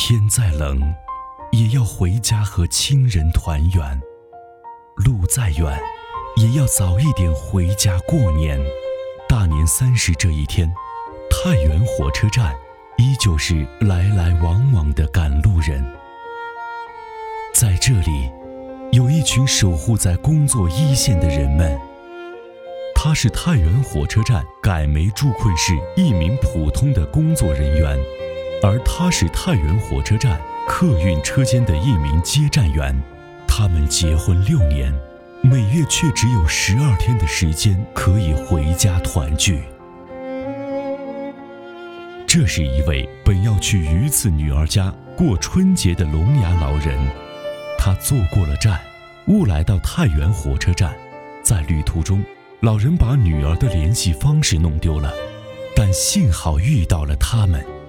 天再冷，也要回家和亲人团圆；路再远，也要早一点回家过年。大年30这一天，太原火车站依旧是来来往往的赶路人。在这里，有一群守护在工作一线的人们。他是太原火车站改煤助困室一名普通的工作人员，而他是太原火车站客运车间的一名接站员。他们结婚6年，每月却只有12天的时间可以回家团聚。这是一位本要去榆次女儿家过春节的聋哑老人，他坐过了站，误来到太原火车站。在旅途中，老人把女儿的联系方式弄丢了，但幸好遇到了他们。